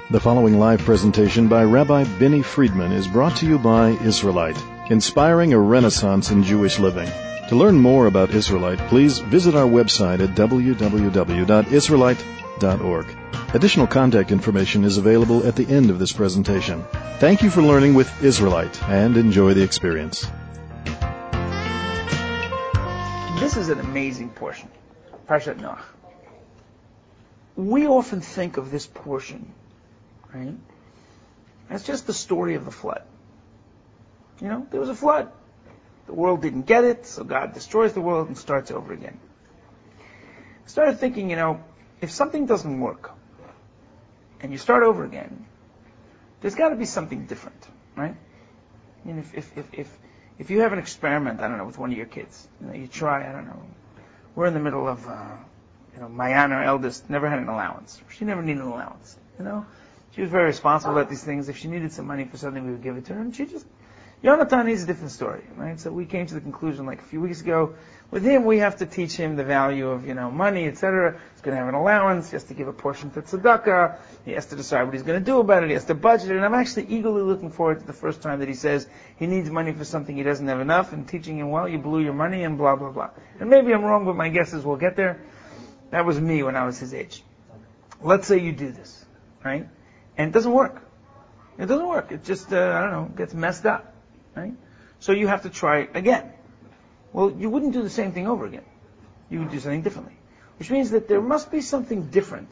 The following live presentation by Rabbi Benny Friedman is brought to you by Israelite, inspiring a renaissance in Jewish living. To learn more about Israelite, please visit our website at www.israelite.org. Additional contact information is available at the end of this presentation. Thank you for learning with Israelite and enjoy the experience. This is an amazing portion, Parshat Noach. We often think of this portion, right, as just the story of the flood. You know, there was a flood. The world didn't get it, so God destroys the world and starts over again. I started thinking, if something doesn't work, and you start over again, there's got to be something different, right? I mean, if you have an experiment, I don't know, with one of your kids, you try, I don't know, we're in the middle of, Mayan, our eldest, never had an allowance. She never needed an allowance, She was very responsible about these things. If she needed some money for something, we would give it to her, and Yonatan is a different story, right? So we came to the conclusion like a few weeks ago, with him we have to teach him the value of, money, etc. He's going to have an allowance, he has to give a portion to tzedakah, he has to decide what he's going to do about it, he has to budget it, and I'm actually eagerly looking forward to the first time that he says he needs money for something he doesn't have enough, and teaching him, well, you blew your money, and blah, blah, blah. And maybe I'm wrong, but my guess is we'll get there. That was me when I was his age. Let's say you do this, right? And it doesn't work. It doesn't work. It just, gets messed up. Right? So you have to try again. Well, you wouldn't do the same thing over again. You would do something differently. Which means that there must be something different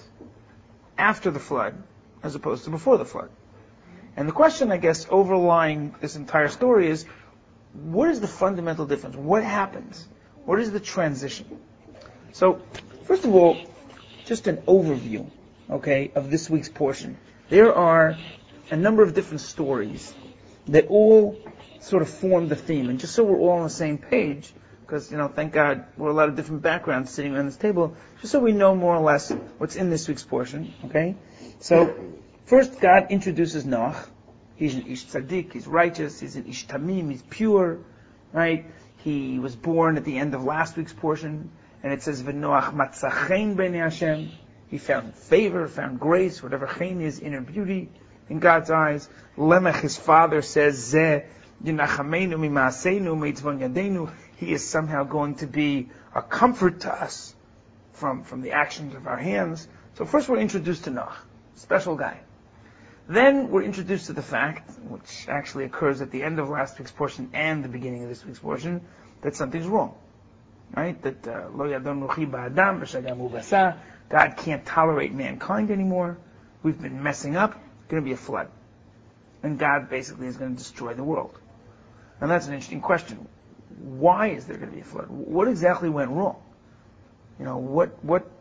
after the flood as opposed to before the flood. And the question, I guess, overlying this entire story is, what is the fundamental difference? What happens? What is the transition? So, first of all, just an overview, of this week's portion. There are a number of different stories that all sort of form the theme. And just so we're all on the same page, because, thank God we're a lot of different backgrounds sitting around this table, just so we know more or less what's in this week's portion, So, first God introduces Noach. He's an Ish Tzaddik, he's righteous, he's an Ish Tamim, he's pure, right? He was born at the end of last week's portion, and it says, V'Noach matzah chen b'nei Hashem. He found favor, found grace, whatever chen is, inner beauty, in God's eyes. Lemech, his father, says, Zeh Yinachamenu Mimaseinu Meitzvon Yadenu. He is somehow going to be a comfort to us from the actions of our hands. So first we're introduced to Noach, special guy. Then we're introduced to the fact, which actually occurs at the end of last week's portion and the beginning of this week's portion, that something's wrong. Right? That Lo Yadon Ruchi Ba'adam V'Shagamu Basa. God can't tolerate mankind anymore. We've been messing up. Going to be a flood. And God basically is going to destroy the world. And that's an interesting question. Why is there going to be a flood? What exactly went wrong? What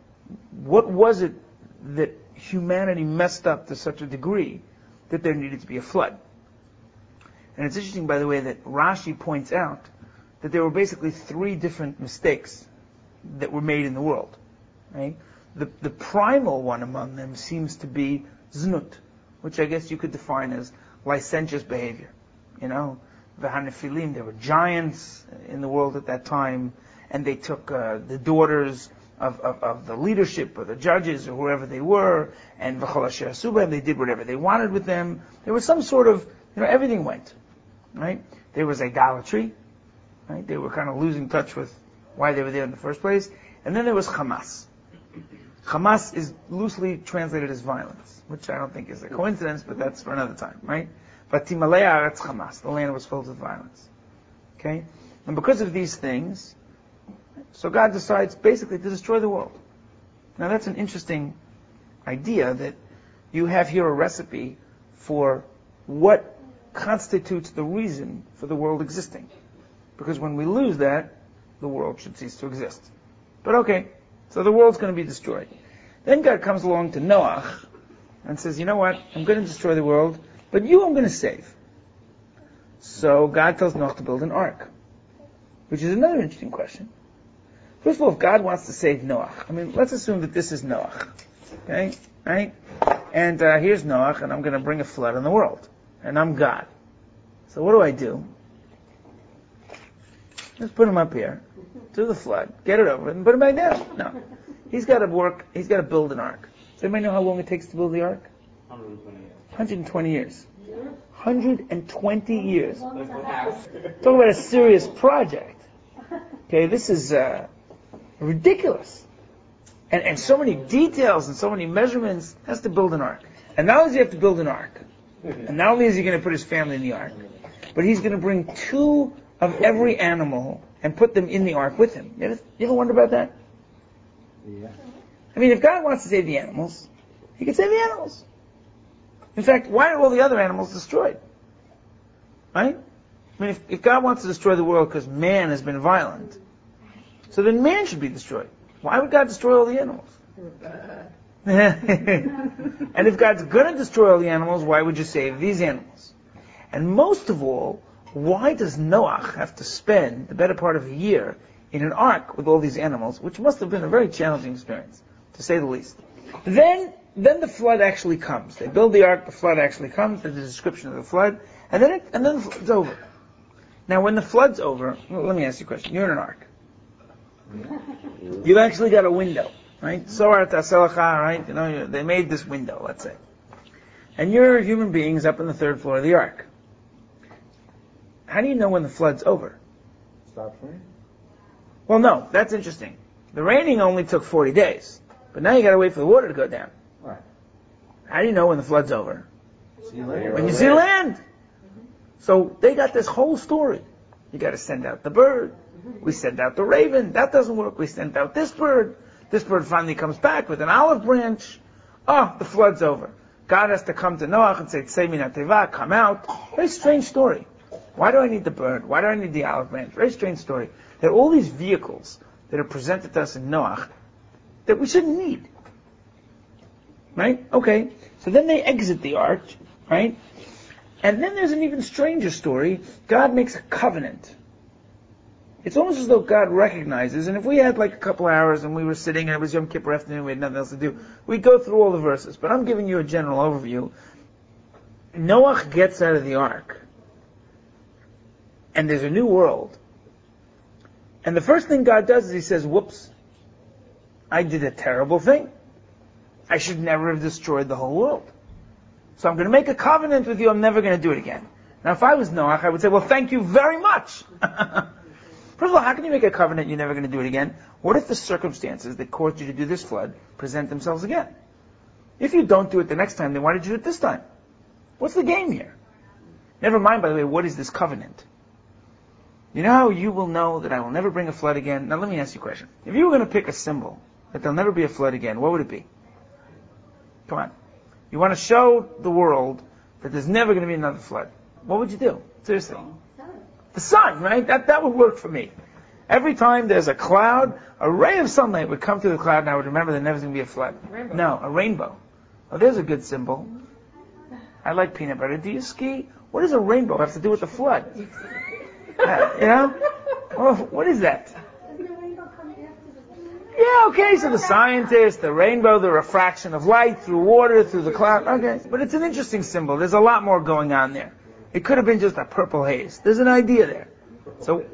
was it that humanity messed up to such a degree that there needed to be a flood? And it's interesting, by the way, that Rashi points out that there were basically three different mistakes that were made in the world. Right? The primal one among them seems to be znut, which I guess you could define as licentious behavior. The Hanephilim, there were giants in the world at that time, and they took the daughters of the leadership or the judges or whoever they were, and V'chol asher asu b'hem, they did whatever they wanted with them. There was some sort of, everything went. Right? There was idolatry. Right? They were kind of losing touch with why they were there in the first place. And then there was Hamas. Hamas is loosely translated as violence, which I don't think is a coincidence, but that's for another time, right? But Timalei Haaretz Hamas, the land was filled with violence. Okay? And because of these things, so God decides basically to destroy the world. Now that's an interesting idea, that you have here a recipe for what constitutes the reason for the world existing. Because when we lose that, the world should cease to exist. But okay. So the world's going to be destroyed. Then God comes along to Noach and says, you know what? I'm going to destroy the world, but you I'm going to save. So God tells Noach to build an ark, which is another interesting question. First of all, if God wants to save Noach, let's assume that this is Noach. Okay? Right? And here's Noach, and I'm going to bring a flood on the world. And I'm God. So what do? Just put him up here, do the flood, get it over with, and put him back down. No. He's got to build an ark. Does anybody know how long it takes to build the ark? 120 years. 120 years. Talk about a serious project. Okay, this is ridiculous. And so many details and so many measurements. Has to build an ark. And not only does he have to build an ark, and not only is he going to put his family in the ark, but he's going to bring 2 of every animal and put them in the ark with him. You ever wonder about that? Yeah. I mean, if God wants to save the animals, he can save the animals. In fact, why are all the other animals destroyed? Right? I mean, if God wants to destroy the world because man has been violent, so then man should be destroyed. Why would God destroy all the animals? And if God's going to destroy all the animals, why would you save these animals? And most of all, why does Noach have to spend the better part of a year in an ark with all these animals, which must have been a very challenging experience, to say the least? Then the flood actually comes. They build the ark, the flood actually comes, there's a description of the flood, and then the flood's over. Now when the flood's over, let me ask you a question. You're in an ark. You've actually got a window, right? Soar Taselacha, right? You know, they made this window, let's say. And you're human beings up on the 3rd floor of the ark. How do you know when the flood's over? Stops raining. Well, no, that's interesting. The raining only took 40 days. But now you gotta wait for the water to go down. Right. How do you know when the flood's over? See land. When you see land. So they got this whole story. You gotta send out the bird. We send out the raven. That doesn't work. We send out this bird. This bird finally comes back with an olive branch. Oh, the flood's over. God has to come to Noach and say, Tzei min hateva, come out. Very strange story. Why do I need the bird? Why do I need the olive branch? Very strange story. There are all these vehicles that are presented to us in Noach that we shouldn't need. Right? Okay. So then they exit the ark, right? And then there's an even stranger story. God makes a covenant. It's almost as though God recognizes, and if we had like a couple hours and we were sitting and it was Yom Kippur afternoon, we had nothing else to do, we'd go through all the verses. But I'm giving you a general overview. Noach gets out of the ark, and there's a new world. And the first thing God does is he says, whoops, I did a terrible thing. I should never have destroyed the whole world. So I'm going to make a covenant with you, I'm never going to do it again. Now if I was Noach, I would say, well, thank you very much. First of all, how can you make a covenant you're never going to do it again? What if the circumstances that caused you to do this flood present themselves again? If you don't do it the next time, then why did you do it this time? What's the game here? Never mind, by the way, what is this covenant? You know how you will know that I will never bring a flood again? Now let me ask you a question. If you were going to pick a symbol that there'll never be a flood again, what would it be? Come on. You want to show the world that there's never going to be another flood. What would you do? Seriously. The sun, right? That would work for me. Every time there's a cloud, a ray of sunlight would come through the cloud and I would remember there's never going to be a flood. Rainbow. No, a rainbow. Oh, there's a good symbol. I like peanut butter. Do you ski? What does a rainbow have to do with the flood? You know? Well, what is that? Yeah, okay, so the scientist, the rainbow, the refraction of light through water, through the cloud. Okay, but it's an interesting symbol. There's a lot more going on there. It could have been just a purple haze. There's an idea there. So,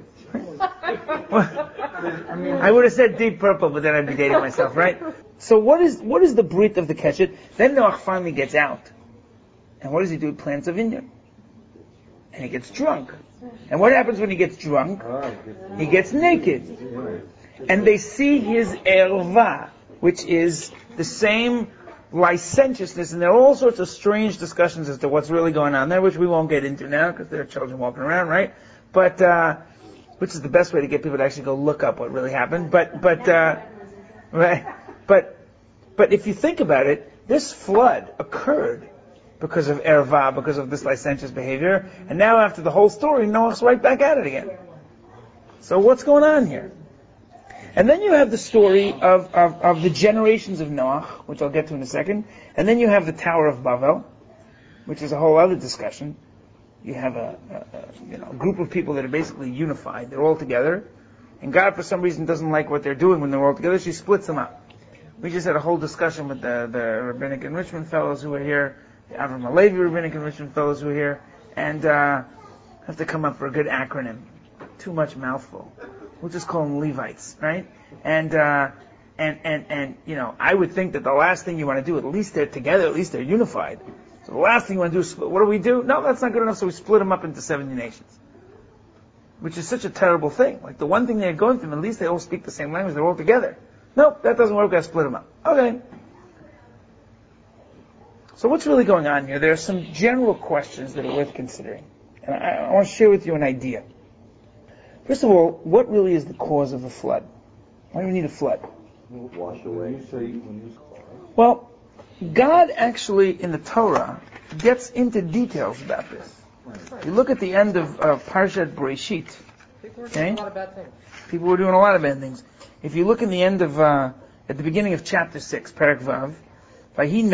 I would have said deep purple, but then I'd be dating myself, right? So what is the brit of the Keshet? Then Noach finally gets out. And what does he do? He plants a vineyard. And he gets drunk. And what happens when he gets drunk? He gets naked. And they see his erva, which is the same licentiousness, and there are all sorts of strange discussions as to what's really going on there, which we won't get into now because there are children walking around, right? But which is the best way to get people to actually go look up what really happened. But if you think about it, this flood occurred because of erva, because of this licentious behavior, and now after the whole story, Noach's right back at it again. So what's going on here? And then you have the story of the generations of Noach, which I'll get to in a second. And then you have the Tower of Babel, which is a whole other discussion. You have a group of people that are basically unified. They're all together. And God, for some reason, doesn't like what they're doing when they're all together. She splits them up. We just had a whole discussion with the Rabbinic Enrichment Fellows who were here, the Avram Halevi Rabbinic Enrichment Fellows who were here. And have to come up for a good acronym. Too much mouthful. We'll just call them Levites, right? And And I would think that the last thing you want to do, at least they're together, at least they're unified. So the last thing you want to do is, what do? No, that's not good enough, so we split them up into 70 nations. Which is such a terrible thing. Like the one thing they're going through, at least they all speak the same language, they're all together. Nope, that doesn't work, we gotta split them up. Okay. So what's really going on here? There are some general questions that are worth considering. And I want to share with you an idea. First of all, what really is the cause of the flood? Why do we need a flood? Wash away. Well, God actually, in the Torah, gets into details about this. You look at the end of Parshat Bereshit. People were doing a lot of bad things. People were doing a lot of bad things. If you look in the end of, at the beginning of chapter 6, Perek Vav, Vahi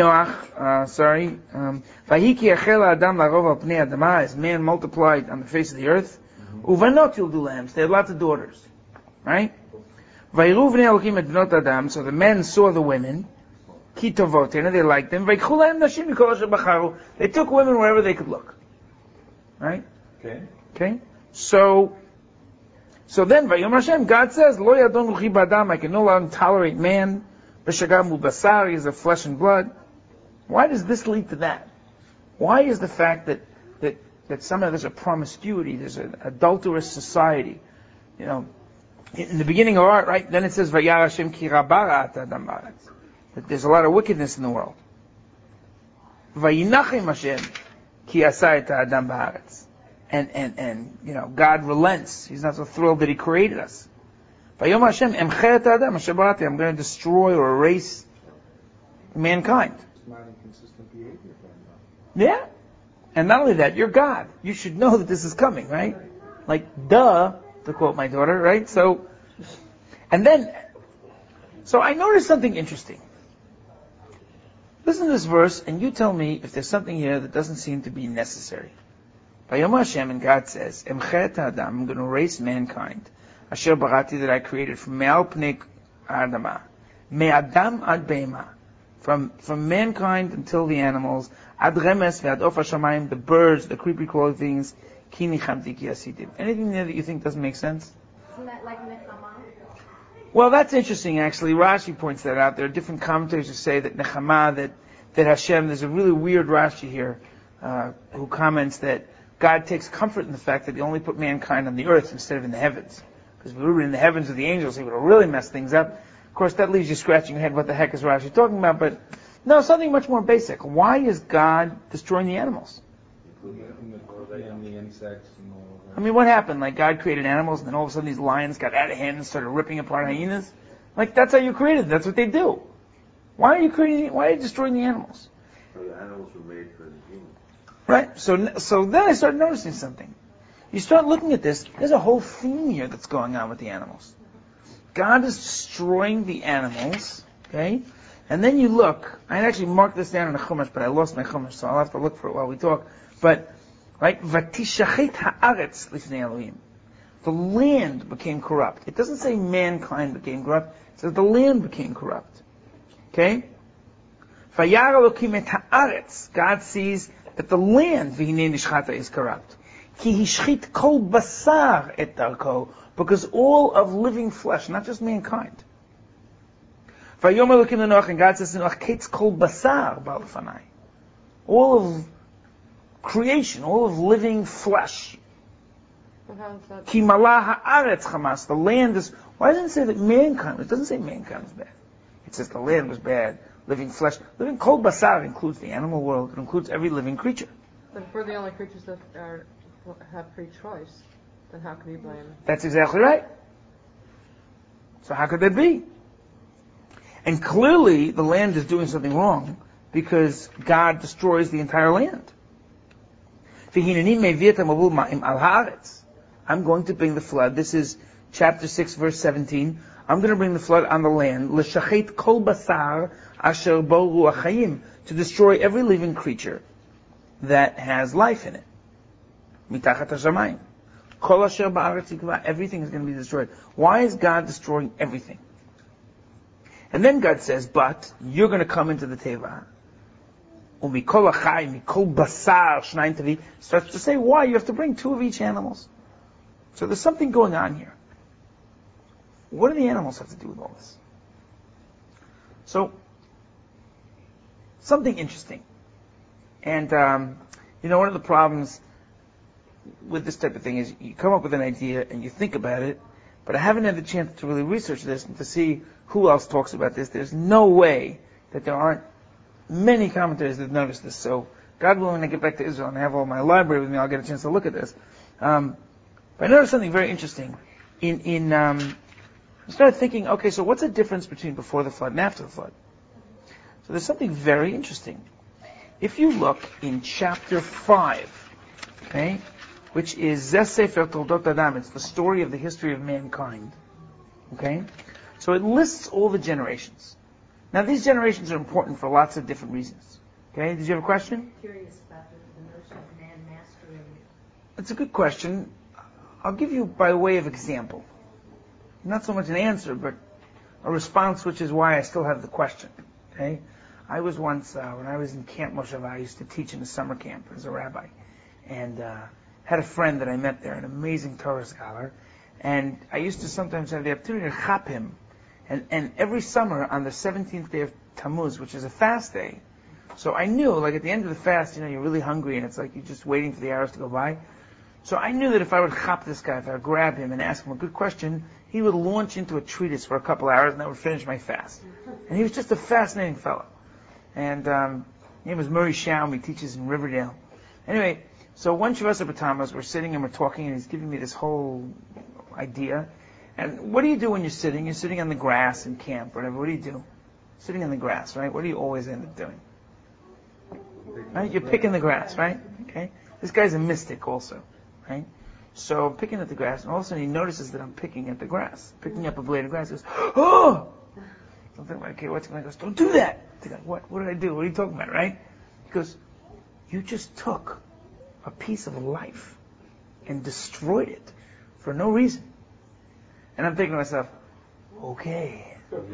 ki achel Adam larov al pnei adama, as man multiplied on the face of the earth, uvanot yildu lahem, so they had lots of daughters, right? Vayiru vnei Elokim et bnot Adam, so the men saw the women, ki tovotena, they liked them, vayikchu lahem nashim mikol asher bacharu, they took women wherever they could look, right? Okay? So then, Vayom Hashem, God says, Lo yadon ruchi b'adam, I can no longer tolerate man, v'shagam u'basar, he is of flesh and blood. Why does this lead to that? Why is the fact that somehow there's a promiscuity, there's an adulterous society? In the beginning of art, right, then it says, Vayar Hashem ki rabara adam ba'aretz, that there's a lot of wickedness in the world. Vayinachim Hashem ki asa et adam ba'aretz. And God relents. He's not so thrilled that He created us. Vayom Hashem emche et adam asher barati, I'm going to destroy or erase mankind. It's not inconsistent behavior then, Yeah. And not only that, you're God. You should know that this is coming, right? Like, duh, to quote my daughter, right? So I noticed something interesting. Listen to this verse, and you tell me if there's something here that doesn't seem to be necessary. Vayom Hashem, and God says, Emche et Adam, I'm going to erase mankind. Asher barati, that I created from me'al pnei adama, me'adam ad be'ema, from mankind until the animals, ad remes ve'ad of hashamayim, the birds, the creepy crawling things, ki nichamti ki asidim. Anything there that you think doesn't make sense? Isn't that like Nechama? Well, that's interesting, actually. Rashi points that out. There are different commentators who say that Nechama, that Hashem, there's a really weird Rashi here, who comments that God takes comfort in the fact that He only put mankind on the earth instead of in the heavens. Because if we were in the heavens with the angels, He would have really messed things up. Of course, that leaves you scratching your head, what the heck is Rashi talking about? But no, something much more basic. Why is God destroying the animals? the insects and all of that. I mean, what happened? Like, God created animals, and then all of a sudden these lions got out of hand and started ripping apart hyenas? Like, that's how you created them. That's what they do. Why are you destroying the animals? So the animals were made for the humans. Right? So then I started noticing something. You start looking at this, there's a whole theme here that's going on with the animals. God is destroying the animals, okay? And then you look, I actually marked this down in the Chumash, but I lost my Chumash, so I'll have to look for it while we talk. But, right, Vatishachet haaretz lifnei Elohim. The land became corrupt. It doesn't say mankind became corrupt, it says the land became corrupt. Okay? Vayar Elokim et haaretz. God sees that the land, v'hinei nishchata, is corrupt. Ki hishchit kol basar et darko. Because all of living flesh, not just mankind. Vayom Elokim leNoach, and God says to Noach, Ketz kol basar ba'al fanai. All of creation, all of living flesh. Ki malah haaretz chamas. The land is. Why doesn't it say that mankind? It doesn't say mankind was bad. It says the land was bad. Living flesh. Living kol basar includes the animal world. It includes every living creature. But if we're the only creatures that have free choice, then how can you blame? That's exactly right. So how could that be? And clearly the land is doing something wrong because God destroys the entire land. I'm going to bring the flood. This is chapter 6, verse 17. I'm going to bring the flood on the land. L'shachet kol basar asher bo ruach hayim, to destroy every living creature that has life in it. Mitachat hashamayim. Kol asher ba'aretz yikva. Everything is going to be destroyed. Why is God destroying everything? And then God says, but you're going to come into the teva. Umikol achai, mikol basar, shnayim tavi. Starts to say why you have to bring two of each animals. So there's something going on here. What do the animals have to do with all this? So, something interesting. And, one of the problems with this type of thing is you come up with an idea and you think about it, but I haven't had the chance to really research this and to see who else talks about this. There's no way that there aren't many commentators that notice this. So, God willing, when I get back to Israel and I have all my library with me, I'll get a chance to look at this. But I noticed something very interesting. I started thinking, okay, so what's the difference between before the flood and after the flood? So there's something very interesting. If you look in chapter 5, okay, which is Zeh Sefer Toldot Adam, it's the story of the history of mankind, okay? So it lists all the generations. Now these generations are important for lots of different reasons. Okay, did you have a question? I'm curious about the notion of man mastering. It's a good question. I'll give you by way of example. Not so much an answer, but a response, which is why I still have the question. Okay? I was once, when I was in Camp Mosheva, I used to teach in a summer camp as a rabbi. And had a friend that I met there, an amazing Torah scholar. And I used to sometimes have the opportunity to chap him. And every summer on the 17th day of Tammuz, which is a fast day, so I knew, like at the end of the fast, you're really hungry and it's like you're just waiting for the hours to go by. So I knew that if I would chap this guy, if I would grab him and ask him a good question, he would launch into a treatise for a couple hours and that would finish my fast. And he was just a fascinating fellow. And his name was Murray Schaum. He teaches in Riverdale. Anyway, so one Shavasa B'Tammuz, we're sitting and we're talking and he's giving me this whole idea. And what do you do when you're sitting? You're sitting on the grass in camp or whatever. What do you do? Sitting on the grass, right? What do you always end up doing? Right? You're picking the grass, right? Okay? This guy's a mystic also, right? So I'm picking at the grass, and all of a sudden he notices that I'm picking at the grass, picking up a blade of grass. He goes, "Oh!" I'm thinking, okay, what's going on? He goes, "Don't do that." I'm like, what did I do? What are you talking about, right? He goes, "You just took a piece of life and destroyed it for no reason." And I'm thinking to myself, okay,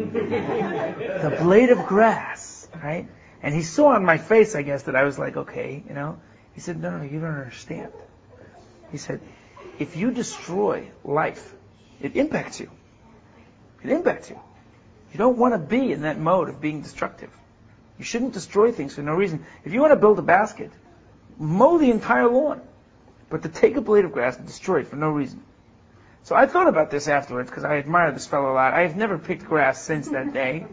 the blade of grass, right? And he saw on my face, I guess, that I was like, okay, He said, no, you don't understand. He said, if you destroy life, it impacts you. It impacts you. You don't want to be in that mode of being destructive. You shouldn't destroy things for no reason. If you want to build a basket, mow the entire lawn. But to take a blade of grass and destroy it for no reason. So I thought about this afterwards because I admire this fellow a lot. I have never picked grass since that day.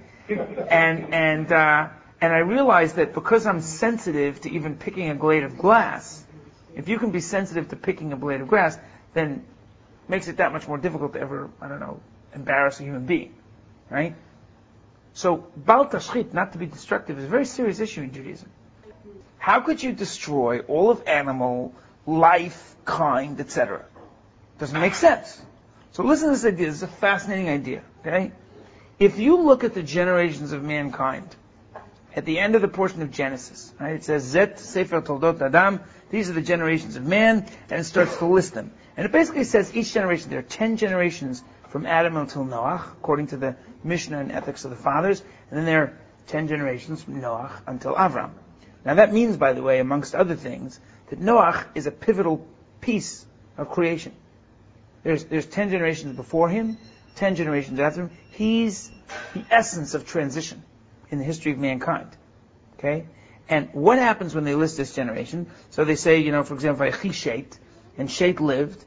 And I realized that because I'm sensitive to even picking a blade of glass, if you can be sensitive to picking a blade of grass, then it makes it that much more difficult to ever, embarrass a human being. Right? So, Bal Tashchit, not to be destructive, is a very serious issue in Judaism. How could you destroy all of animal, life, kind, etc.? Doesn't make sense. So listen to this idea. This is a fascinating idea. Okay? If you look at the generations of mankind, at the end of the portion of Genesis, right, it says, Zet Sefer Toldot Adam, these are the generations of man, and it starts to list them. And it basically says each generation, there are 10 generations from Adam until Noach, according to the Mishnah and Ethics of the Fathers, and then there are 10 generations from Noach until Avram. Now that means, by the way, amongst other things, that Noach is a pivotal piece of creation. There's 10 generations before him, 10 generations after him. He's the essence of transition in the history of mankind. Okay? And what happens when they list this generation? So they say, for example, Vayechi Shet, and Shet lived,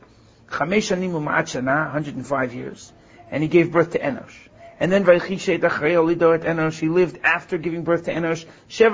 105 years, and he gave birth to Enosh. And then Vayechi Shet achrei olido et Enosh, he lived after giving birth to Enosh,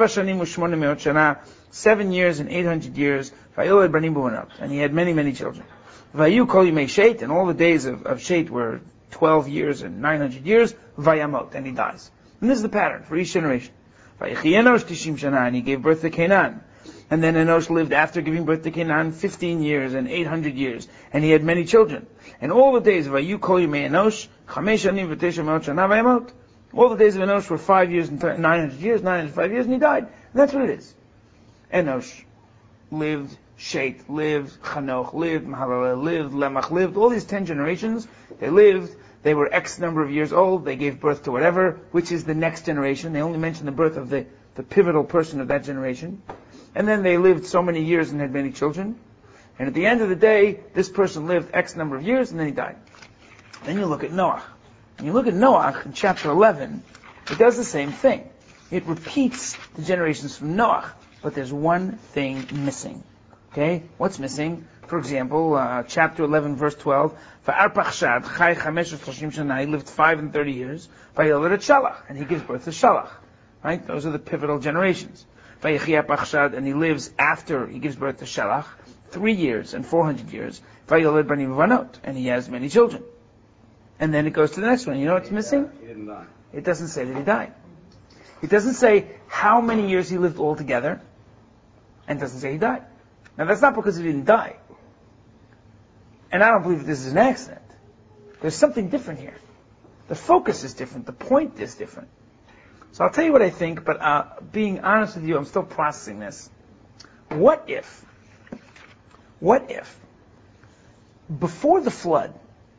7 years and 800 years, Vayoled banim u'banot, and he had many, many children. Vayu kol yimei Shet, and all the days of Shet were 12 years and 900 years, Vayamot, and he dies. And this is the pattern for each generation. Vayechi Enosh 90 shana, and he gave birth to Canaan. And then Enosh lived after giving birth to Canaan 15 years and 800 years, and he had many children. And all the days of Vayu kol yimei Enosh, 5 shanim v'tesha me'ot shana Vayamot. All the days of Enosh were 5 years and 900 years, 905 years, and he died. And that's what it is. Enosh lived, Shet lived, Chanoch lived, Mahalalel lived, Lemach lived, all these 10 generations, they lived, they were X number of years old, they gave birth to whatever, which is the next generation. They only mention the birth of the pivotal person of that generation. And then they lived so many years and had many children. And at the end of the day, this person lived X number of years and then he died. Then you look at Noach. And you look at Noach in chapter 11, It does the same thing. It repeats the generations from Noach, but there's one thing missing. Okay? What's missing? For example, chapter 11, verse 12, Va'arpachshad chai 35 shana, he lived 530 years, Vayoled et Shalach, and he gives birth to Shalach. Right? Those are the pivotal generations. Vayechia Pachshad, and he lives after he gives birth to Shalach, 3 years and 400 years, Vayoled banim uvanot, and he has many children. And then it goes to the next one. You know what's missing? He didn't die. It doesn't say that he died. It doesn't say how many years he lived altogether, and it doesn't say he died. Now that's not because he didn't die. And I don't believe that this is an accident. There's something different here. The focus is different. The point is different. So I'll tell you what I think, but being honest with you, I'm still processing this. What if, before the flood,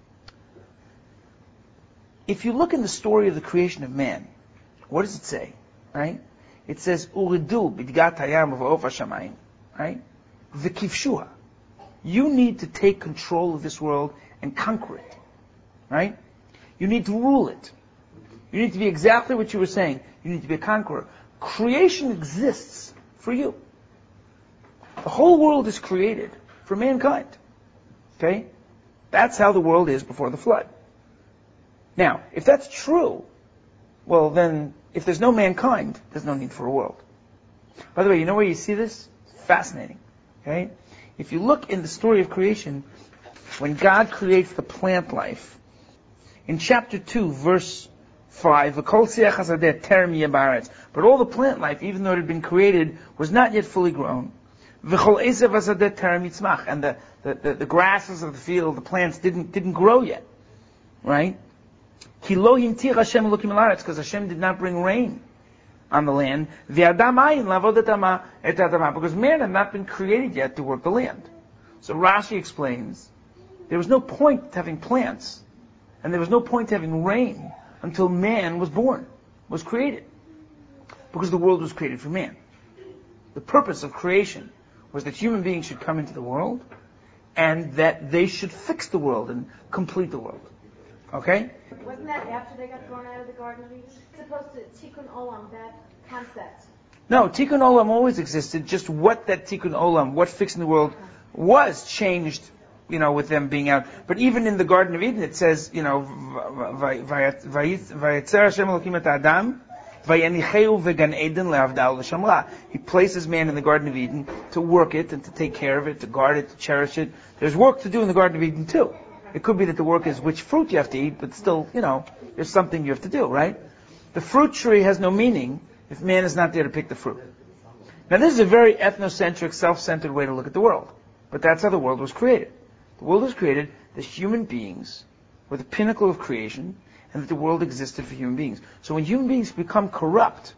if you look in the story of the creation of man, what does it say? Right? It says, Uridu bidgat hayam v'of hashamayim. Right? V'kivshuha. You need to take control of this world and conquer it. Right? You need to rule it. You need to be exactly what you were saying. You need to be a conqueror. Creation exists for you. The whole world is created for mankind. Okay? That's how the world is before the flood. Now, if that's true, well then, if there's no mankind, there's no need for a world. By the way, you know where you see this? It's fascinating. Okay? If you look in the story of creation, when God creates the plant life, in chapter 2, verse 5, but all the plant life, even though it had been created, was not yet fully grown. And the grasses of the field, the plants didn't grow yet. Right? Because Hashem did not bring rain on the land. Because man had not been created yet to work the land. So Rashi explains, there was no point to having plants, and there was no point to having rain until man was born, was created. Because the world was created for man. The purpose of creation was that human beings should come into the world, and that they should fix the world and complete the world. Okay? Wasn't that after they got thrown out of the Garden of Eden? Supposed to Tikkun Olam, that concept. No, Tikkun Olam always existed. Just what that Tikkun Olam, what fixing the world was, changed, with them being out. But even in the Garden of Eden, it says, Vayetzer Hashem Elokim et Adam, Vayanicheu vegan Eden le'avdal l'shamra. He places man in the Garden of Eden to work it and to take care of it, to guard it, to cherish it. There's work to do in the Garden of Eden too. It could be that the work is which fruit you have to eat, but still, there's something you have to do, right? The fruit tree has no meaning if man is not there to pick the fruit. Now this is a very ethnocentric, self-centered way to look at the world. But that's how the world was created. The world was created that human beings were the pinnacle of creation, and that the world existed for human beings. So when human beings become corrupt,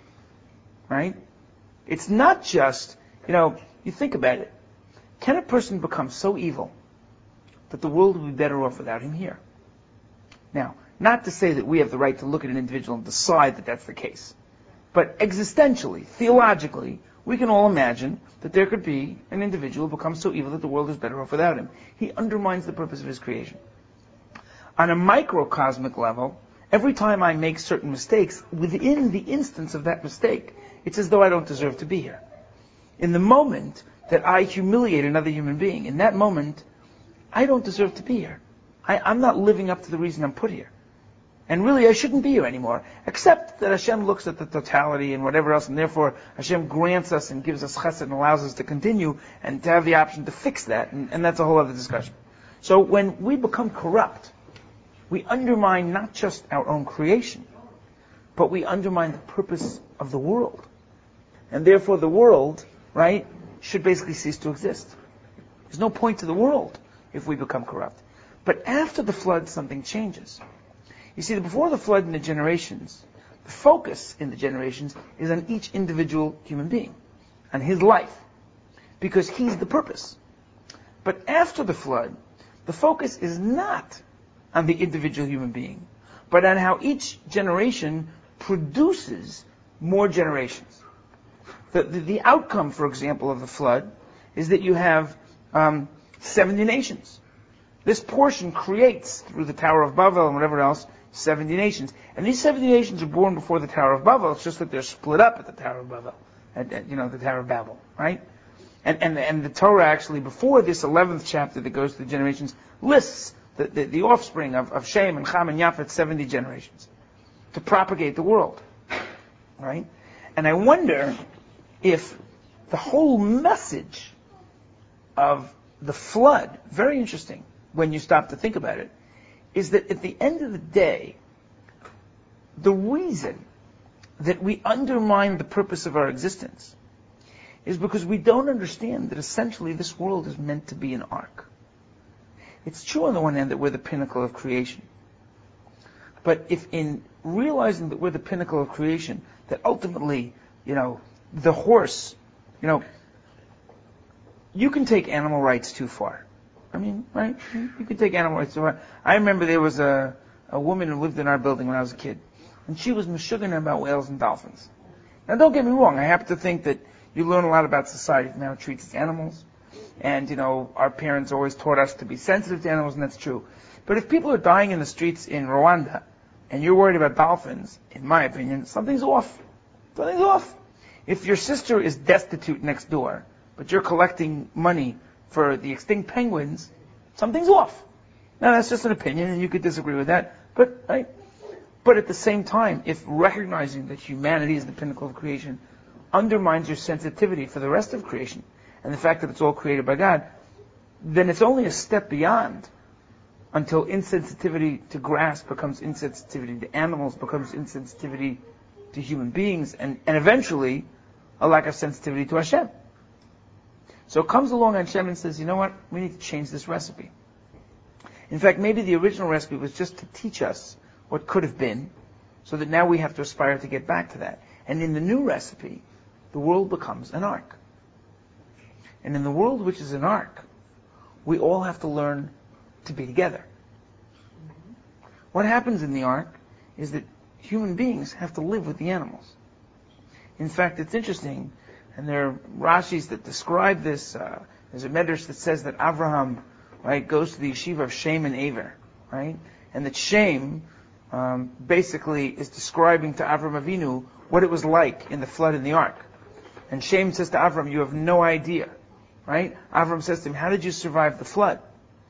right, it's not just, you think about it. Can a person become so evil that the world would be better off without him here? Now, not to say that we have the right to look at an individual and decide that that's the case. But existentially, theologically, we can all imagine that there could be an individual who becomes so evil that the world is better off without him. He undermines the purpose of his creation. On a microcosmic level, every time I make certain mistakes, within the instance of that mistake, it's as though I don't deserve to be here. In the moment that I humiliate another human being, in that moment, I don't deserve to be here. I'm not living up to the reason I'm put here. And really, I shouldn't be here anymore, except that Hashem looks at the totality and whatever else, and therefore Hashem grants us and gives us chesed and allows us to continue and to have the option to fix that, and that's a whole other discussion. So when we become corrupt, we undermine not just our own creation, but we undermine the purpose of the world. And therefore the world, right, should basically cease to exist. There's no point to the world if we become corrupt. But after the flood, something changes. You see, before the flood in the generations, the focus in the generations is on each individual human being, on his life, because he's the purpose. But after the flood, the focus is not on the individual human being, but on how each generation produces more generations. The outcome, for example, of the flood is that you have 70 nations. This portion creates, through the Tower of Babel and whatever else, 70 nations. And these 70 nations are born before the Tower of Babel. It's just that they're split up at the Tower of Babel, the Tower of Babel, right? And the Torah actually, before this 11th chapter that goes to the generations, lists the offspring of Shem and Cham and Yafet, 70 generations, to propagate the world, right? And I wonder if the whole message of the flood, very interesting when you stop to think about it, is that at the end of the day, the reason that we undermine the purpose of our existence is because we don't understand that essentially this world is meant to be an ark. It's true on the one hand that we're the pinnacle of creation. But if in realizing that we're the pinnacle of creation, that ultimately, the horse, you can take animal rights too far. I mean, right? You can take animal rights too far. I remember there was a woman who lived in our building when I was a kid, and she was meshugging about whales and dolphins. Now, don't get me wrong. I happen to think that you learn a lot about society and how it treats its animals. And, our parents always taught us to be sensitive to animals, and that's true. But if people are dying in the streets in Rwanda, and you're worried about dolphins, in my opinion, something's off. Something's off. If your sister is destitute next door, but you're collecting money for the extinct penguins, something's off. Now, that's just an opinion, and you could disagree with that. But at the same time, if recognizing that humanity is the pinnacle of creation undermines your sensitivity for the rest of creation, and the fact that it's all created by God, then it's only a step beyond until insensitivity to grass becomes insensitivity to animals, becomes insensitivity to human beings, and eventually a lack of sensitivity to Hashem. So it comes along Hashem and says, you know what, we need to change this recipe. In fact, maybe the original recipe was just to teach us what could have been, so that now we have to aspire to get back to that. And in the new recipe, the world becomes an ark. And in the world which is an ark, we all have to learn to be together. What happens in the ark is that human beings have to live with the animals. In fact, it's interesting, and there are Rashis that describe this. There's a Medrash that says that Avraham, right, goes to the yeshiva of Shem and Aver, right? And that Shem basically is describing to Avram Avinu what it was like in the flood in the ark. And Shem says to Avram, you have no idea, right? Avram says to him, how did you survive the flood?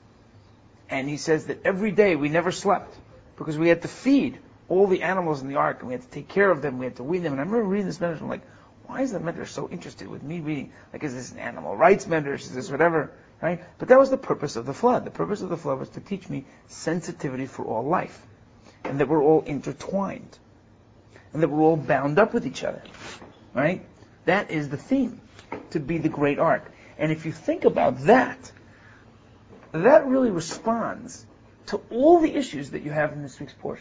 And he says that every day we never slept because we had to feed all the animals in the ark and we had to take care of them, we had to wean them. And I remember reading this Medrash, I'm like, why is the Medrash so interested with me reading? Like, is this an animal rights Medrash? Is this whatever? Right? But that was the purpose of the flood. The purpose of the flood was to teach me sensitivity for all life. And that we're all intertwined. And that we're all bound up with each other. Right? That is the theme. To be the great ark. And if you think about that, that really responds to all the issues that you have in this week's portion.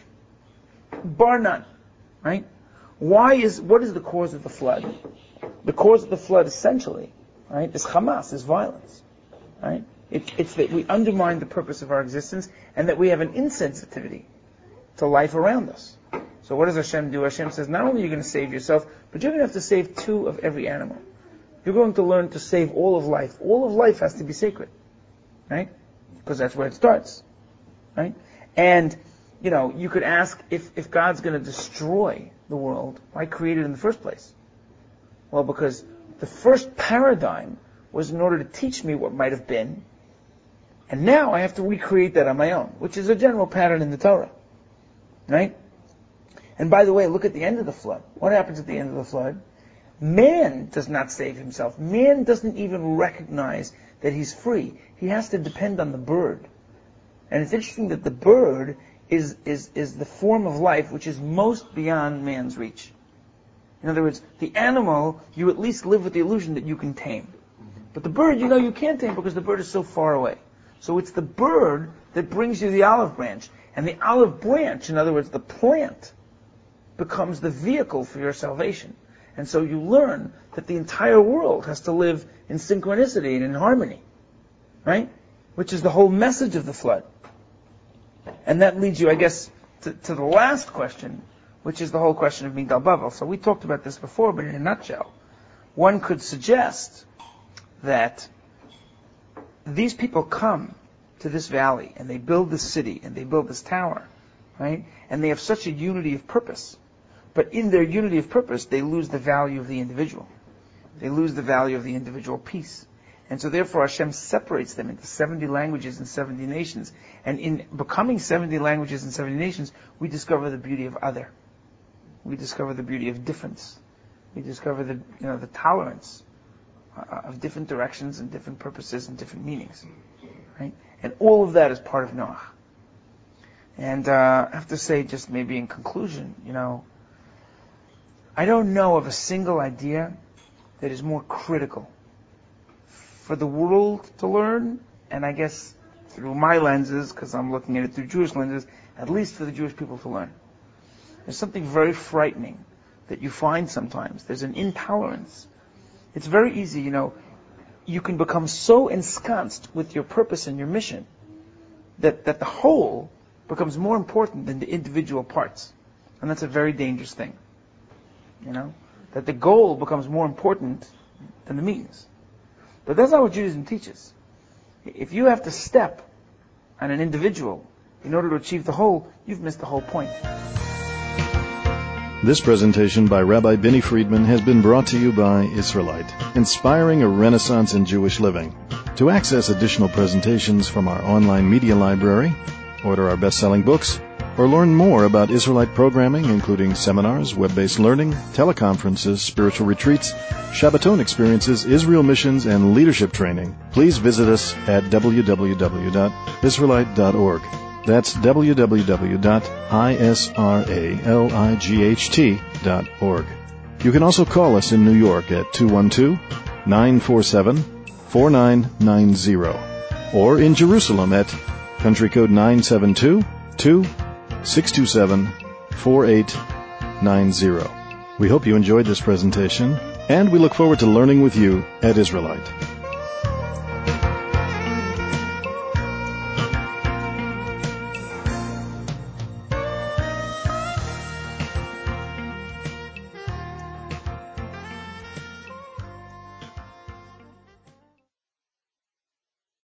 Bar none. Right? What is the cause of the flood? The cause of the flood essentially, right, is Hamas, is violence. Right? It's that we undermine the purpose of our existence and that we have an insensitivity to life around us. So what does Hashem do? Hashem says, not only are you going to save yourself, but you're going to have to save 2 of every animal. You're going to learn to save all of life. All of life has to be sacred. Right? Because that's where it starts. Right? And, you could ask if God's going to destroy the world, why create it in the first place? Well, because the first paradigm was in order to teach me what might have been, and now I have to recreate that on my own, which is a general pattern in the Torah. Right? And by the way, look at the end of the flood. What happens at the end of the flood? Man does not save himself. Man doesn't even recognize that he's free. He has to depend on the bird. And it's interesting that the bird is the form of life which is most beyond man's reach. In other words, the animal, you at least live with the illusion that you can tame. But the bird, you can't tame because the bird is so far away. So it's the bird that brings you the olive branch. And the olive branch, in other words, the plant, becomes the vehicle for your salvation. And so you learn that the entire world has to live in synchronicity and in harmony. Right? Which is the whole message of the flood. And that leads you, I guess, to the last question, which is the whole question of Migdal Bavel. So we talked about this before, but in a nutshell, one could suggest that these people come to this valley and they build this city and they build this tower right? And they have such a unity of purpose. But in their unity of purpose, they lose the value of the individual. They lose the value of the individual piece. And so therefore Hashem separates them into 70 languages and 70 nations. And in becoming 70 languages and 70 nations, we discover the beauty of other. We discover the beauty of difference. We discover the tolerance of different directions and different purposes and different meanings. Right? And all of that is part of Noach. And I have to say, just maybe in conclusion, I don't know of a single idea that is more critical for the world to learn, and I guess through my lenses, because I'm looking at it through Jewish lenses, at least for the Jewish people to learn. There's something very frightening that you find sometimes. There's an intolerance. It's very easy, you can become so ensconced with your purpose and your mission that the whole becomes more important than the individual parts. And that's a very dangerous thing. That the goal becomes more important than the means. But that's not what Judaism teaches. If you have to step on an individual in order to achieve the whole, you've missed the whole point. This presentation by Rabbi Binny Friedman has been brought to you by Israelite, inspiring a renaissance in Jewish living. To access additional presentations from our online media library, order our best-selling books, or learn more about Israelite programming, including seminars, web-based learning, teleconferences, spiritual retreats, Shabbaton experiences, Israel missions, and leadership training, please visit us at www.israelite.org. That's www.israelight.org. You can also call us in New York at 212-947-4990, or in Jerusalem at country code 972-627-4890. We hope you enjoyed this presentation, and we look forward to learning with you at Israelite.